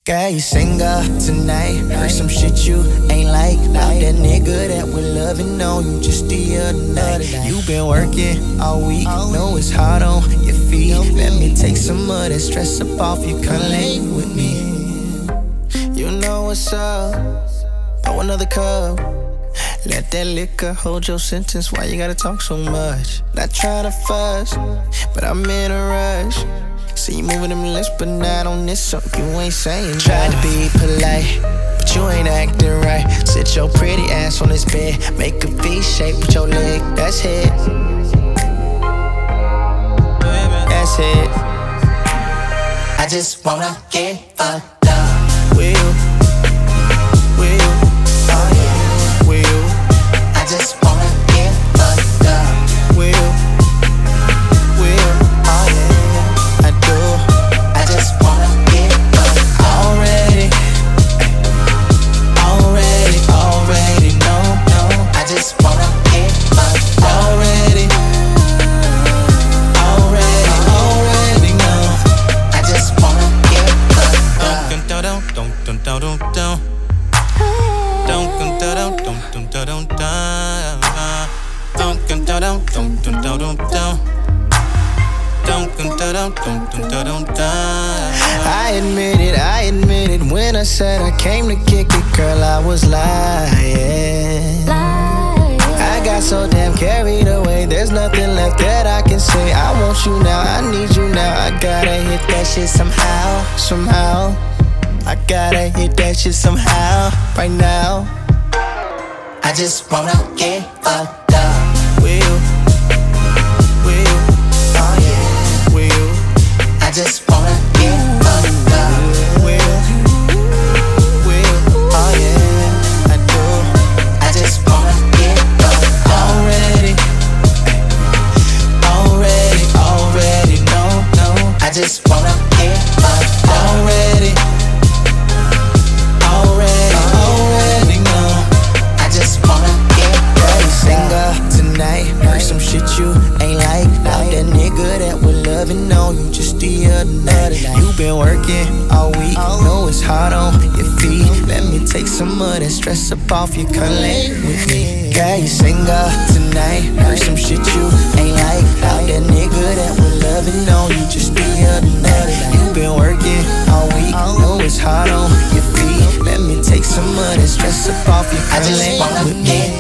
Girl, you single tonight. Heard some shit you ain't like. Not that nigga that we're loving on you just the other night. You been working all week, know it's hard on your feet. Let me take some of that stress up off you, come lay with me. You know what's up, pour another cup. Let that liquor hold your sentence, why you gotta talk so much? Not trying to fuss, but I'm in a rush. See you moving them lips, but not on this, so you ain't saying. Tried to be polite, but you ain't acting right. Sit your pretty ass on this bed, make a V shape with your leg. That's it. That's it. I just wanna get fucked up. Will you? Will you? Oh yeah. Will you? I just wanna get fucked up. Will you? Will you? Oh yeah. I do. I just wanna get fucked already. Already know. I just wanna get fucked already. Already know. I just wanna get fucked up. I admit it, when I said I came to kick it, girl, I was lying. I got so damn carried away, there's nothing left that I can say. I want you now, I need you now, I gotta hit that shit somehow. I gotta hit that shit somehow, right now. I just wanna get fucked up. Will you? Will you? Oh yeah. Will you? I just wanna get fucked up. Will you? Will you? Oh yeah. I do. I just wanna get fucked already. Already know. I just wanna get fucked already. Already know. I just wanna get single tonight. Heard some shit you ain't like. Now that nigga that we're loving on you just the other night. You been working all week, know it's hard on your feet. Let me take some of that stress up off you, come lay with me. Girl, you single tonight. Heard some shit you ain't like. Now that nigga that we're loving on you just the other night. You been working all week, know it's hard on your feet. Let me take some of that stress up off you, come lay with me.